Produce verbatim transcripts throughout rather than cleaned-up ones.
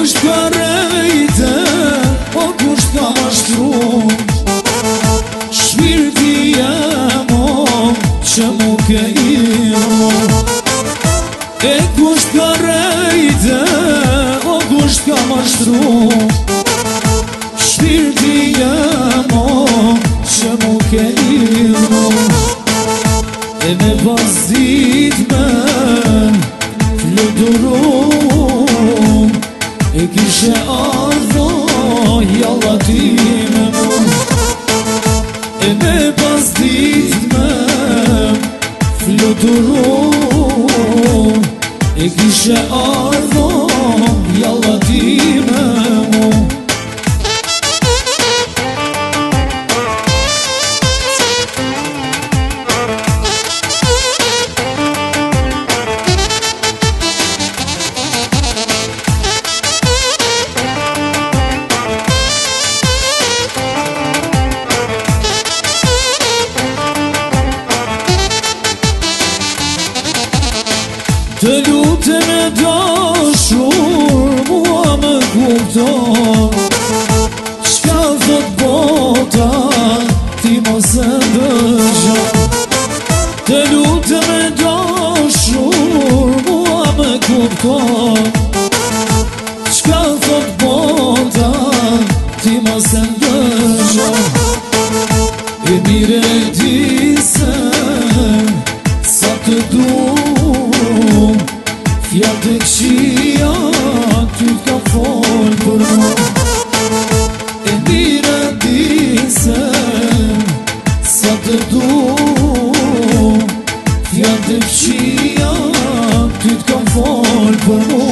kusht ka rejte, o kusht ka mashtru shpirti jem o që mu ke imu. E kusht ka rejte, o kusht ka mashtru shpirti jem o që mu ke imu. E me pas dit me fluturum, e kishe ardho jalla ti me mu. E me pas dit me fluturum, e kishe ardho jalla ti me mu. Të lutem e dashur, mua më kupton çka thot bota, ti mos e dëgjon. Të lutem e dashur, mua më kupton çka thot bota, ti mos e dëgjon. E mire di se sa të du fjallë të këqia, ty t'ka fol për mu. E mire di se sa të du fjallë të këqia, ty t'ka fol për mu.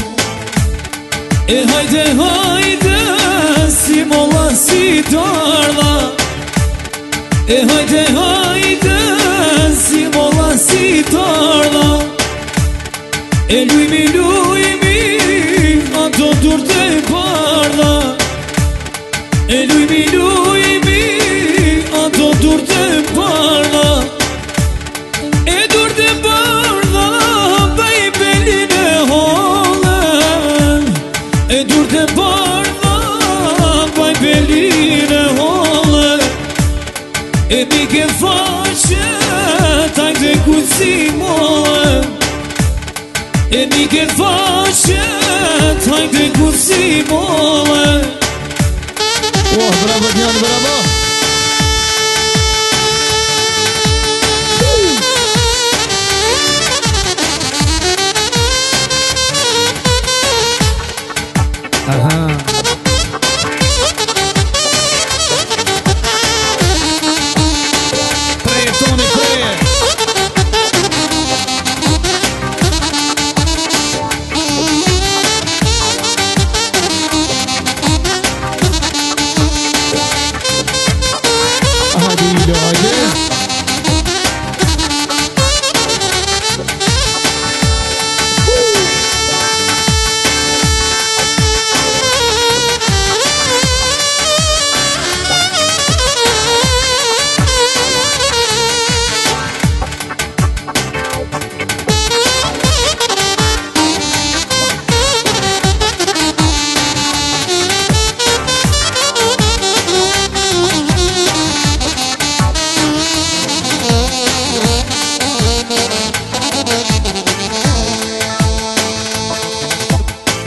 E hajde, hajde, si molla si t'ardha. E hajde, hajde, si molla si t'ardha. E lujmi, lujmi, ato dur të bardha. E lujmi, lujmi, ato dur të bardha. E dur të bardha, baj belin e holen. E dur të bardha, baj belin e holen. E mi ke faqe, taj të kuci molen. E mi ke faqet, hajde kursi mole. Oh, bravo Djan, bravo. Aha.